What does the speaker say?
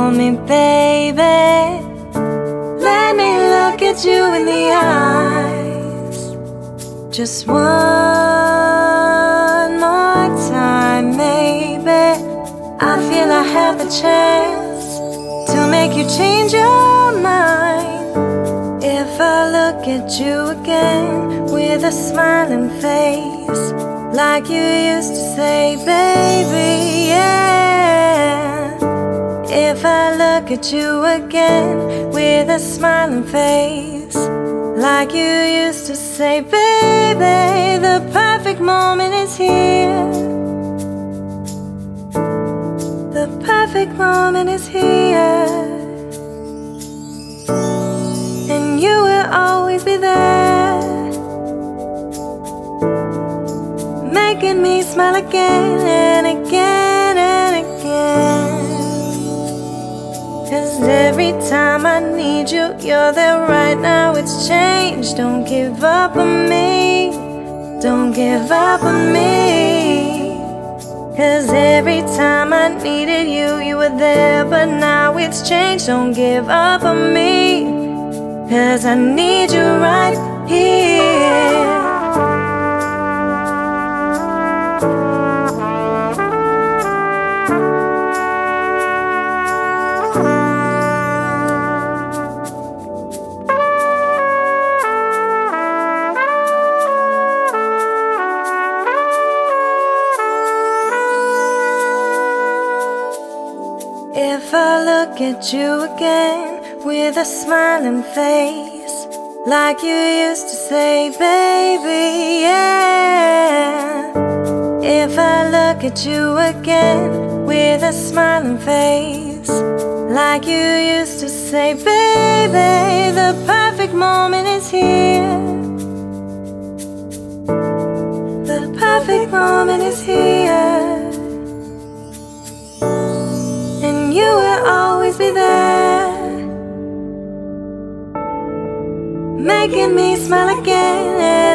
hold me, baby. Let me look at you in the eyes. Just one more time, maybe. I feel I have the chance to make you change your mind. If I look at you again with a smiling face, like you used to say, baby, yeah. If I look at you again with a smiling face, like you used to say, baby, the perfect moment is here. The perfect moment is here. And you will always be there, making me smile again and again and again. 'Cause every time I need you, you're there right now. It's changed. Don't give up on me. Don't give up on me. 'Cause every time I needed you, you were there. But now it's changed. Don't give up on me. 'Cause I need you right here. If I look at you again with a smiling face, like you used to say, baby, yeah. If I look at you again with a smiling face, like you used to say, baby, the perfect moment is here. The perfect moment is here. And you will always be there, making me smile again.